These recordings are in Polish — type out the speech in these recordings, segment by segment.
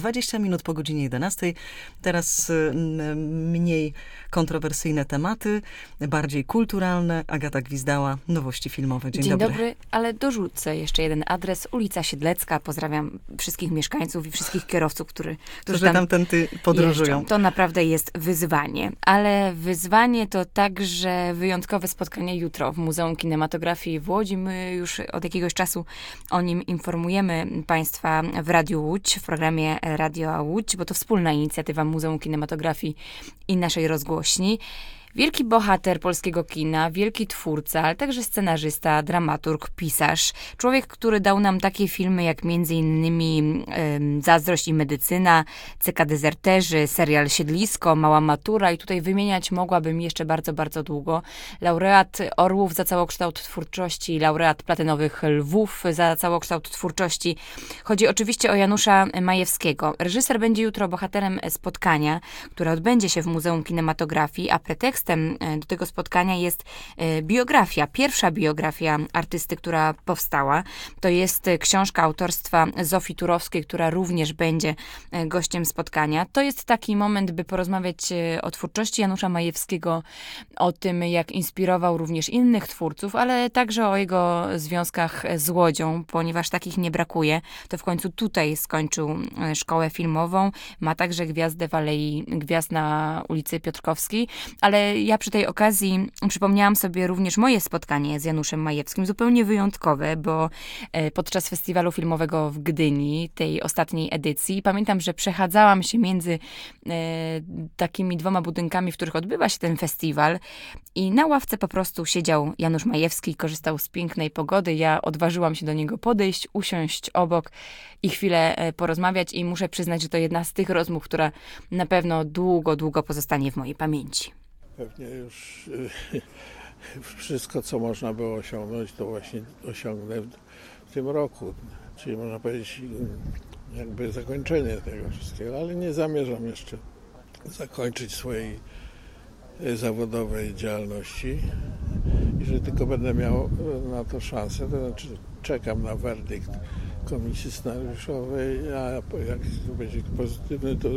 20 minut po godzinie 11. Teraz mniej kontrowersyjne tematy, bardziej kulturalne. Agata Gwizdała, Nowości Filmowe. Dzień dobry. Ale dorzucę jeszcze jeden adres. Ulica Siedlecka. Pozdrawiam wszystkich mieszkańców i wszystkich kierowców, którzy tam podróżują. Jeżdżą. To naprawdę jest wyzwanie. Ale wyzwanie to także wyjątkowe spotkanie jutro w Muzeum Kinematografii w Łodzi. My już od jakiegoś czasu o nim informujemy Państwa w Radiu Łódź, w programie Radio Łódź, bo to wspólna inicjatywa Muzeum Kinematografii i naszej rozgłośni. Wielki bohater polskiego kina, wielki twórca, ale także scenarzysta, dramaturg, pisarz. Człowiek, który dał nam takie filmy jak m.in. Zazdrość i medycyna, CK Dezerterzy, serial Siedlisko, Mała matura i tutaj wymieniać mogłabym jeszcze bardzo, bardzo długo. Laureat Orłów za całokształt twórczości, laureat Platynowych Lwów za całokształt twórczości. Chodzi oczywiście o Janusza Majewskiego. Reżyser będzie jutro bohaterem spotkania, które odbędzie się w Muzeum Kinematografii, a pretekstem do tego spotkania jest biografia, pierwsza biografia artysty, która powstała. To jest książka autorstwa Zofii Turowskiej, która również będzie gościem spotkania. To jest taki moment, by porozmawiać o twórczości Janusza Majewskiego, o tym, jak inspirował również innych twórców, ale także o jego związkach z Łodzią, ponieważ takich nie brakuje. To w końcu tutaj skończył szkołę filmową. Ma także gwiazdę w Alei Gwiazd na ulicy Piotrkowskiej, ale ja przy tej okazji przypomniałam sobie również moje spotkanie z Januszem Majewskim, zupełnie wyjątkowe, bo podczas festiwalu filmowego w Gdyni, tej ostatniej edycji, pamiętam, że przechadzałam się między takimi dwoma budynkami, w których odbywa się ten festiwal i na ławce po prostu siedział Janusz Majewski, korzystał z pięknej pogody. Ja odważyłam się do niego podejść, usiąść obok i chwilę porozmawiać i muszę przyznać, że to jedna z tych rozmów, która na pewno długo, długo pozostanie w mojej pamięci. Pewnie już wszystko, co można było osiągnąć, to właśnie osiągnę w tym roku. Czyli można powiedzieć jakby zakończenie tego wszystkiego, ale nie zamierzam jeszcze zakończyć swojej zawodowej działalności. Jeżeli tylko będę miał na to szansę, to znaczy czekam na werdykt komisji scenariuszowej, a jak będzie pozytywny, to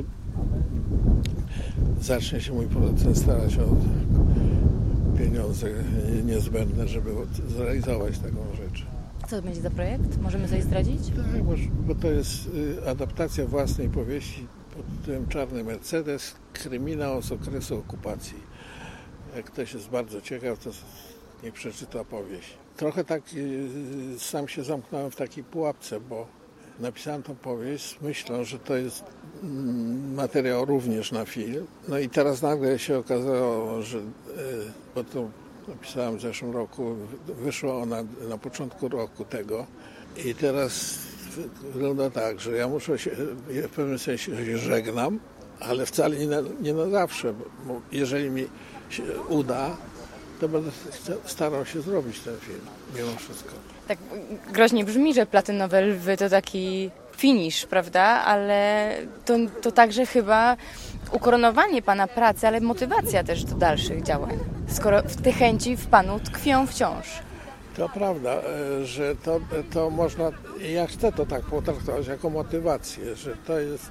zacznie się mój producent starać o pieniądze niezbędne, żeby zrealizować taką rzecz. Co to będzie za projekt? Możemy coś zdradzić? Tak, bo to jest adaptacja własnej powieści pod tytułem Czarny Mercedes, kryminał z okresu okupacji. Jak ktoś jest bardzo ciekaw, to niech przeczyta powieść. Trochę tak sam się zamknąłem w takiej pułapce, bo napisałem tą powieść z myślą, że to jest materiał również na film. No i teraz nagle się okazało, że, bo to napisałem w zeszłym roku, wyszła ona na początku roku tego i teraz wygląda tak, że ja muszę się, w pewnym sensie się żegnam, ale wcale nie na zawsze, bo jeżeli mi się uda, to będę starał się zrobić ten film, mimo wszystko. Tak groźnie brzmi, że Platynowe Lwy to taki finisz, prawda? Ale to także chyba ukoronowanie pana pracy, ale motywacja też do dalszych działań. Skoro te chęci w panu tkwią wciąż. To prawda, że to można, ja chcę to tak potraktować jako motywację, że to jest,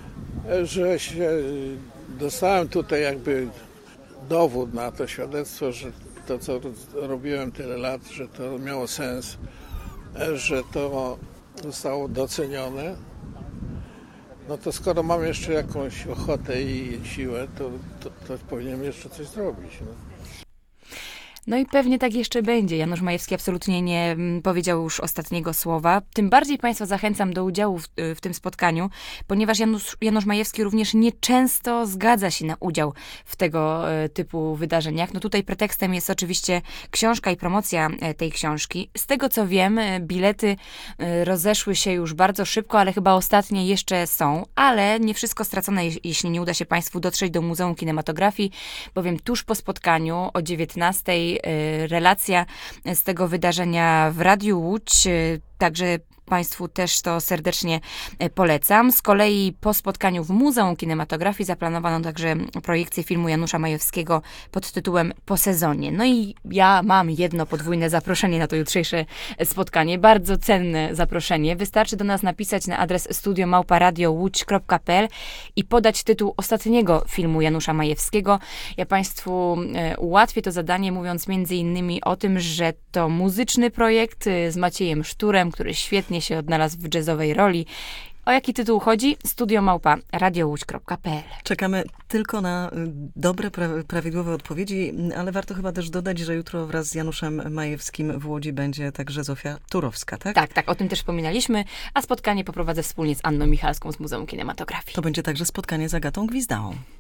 że się dostałem tutaj jakby dowód na to, świadectwo, że to, co robiłem tyle lat, że to miało sens, że to zostało docenione. No to skoro mam jeszcze jakąś ochotę i siłę, to powinienem jeszcze coś zrobić. No. No i pewnie tak jeszcze będzie. Janusz Majewski absolutnie nie powiedział już ostatniego słowa. Tym bardziej Państwa zachęcam do udziału w tym spotkaniu, ponieważ Janusz Majewski również nieczęsto zgadza się na udział w tego typu wydarzeniach. No tutaj pretekstem jest oczywiście książka i promocja tej książki. Z tego co wiem, bilety rozeszły się już bardzo szybko, ale chyba ostatnie jeszcze są. Ale nie wszystko stracone, jeśli nie uda się Państwu dotrzeć do Muzeum Kinematografii, bowiem tuż po spotkaniu o 19:00 relacja z tego wydarzenia w Radiu Łódź, także Państwu też to serdecznie polecam. Z kolei po spotkaniu w Muzeum Kinematografii zaplanowano także projekcję filmu Janusza Majewskiego pod tytułem Po sezonie. No i ja mam jedno podwójne zaproszenie na to jutrzejsze spotkanie. Bardzo cenne zaproszenie. Wystarczy do nas napisać na adres studio@radiołódź.pl i podać tytuł ostatniego filmu Janusza Majewskiego. Ja Państwu ułatwię to zadanie, mówiąc między innymi o tym, że to muzyczny projekt z Maciejem Szturem, który świetnie się odnalazł w jazzowej roli. O jaki tytuł chodzi? studio@radiołódź.pl. Czekamy tylko na dobre, prawidłowe odpowiedzi, ale warto chyba też dodać, że jutro wraz z Januszem Majewskim w Łodzi będzie także Zofia Turowska, tak? Tak, o tym też wspominaliśmy, a spotkanie poprowadzę wspólnie z Anną Michalską z Muzeum Kinematografii. To będzie także spotkanie z Agatą Gwizdałą.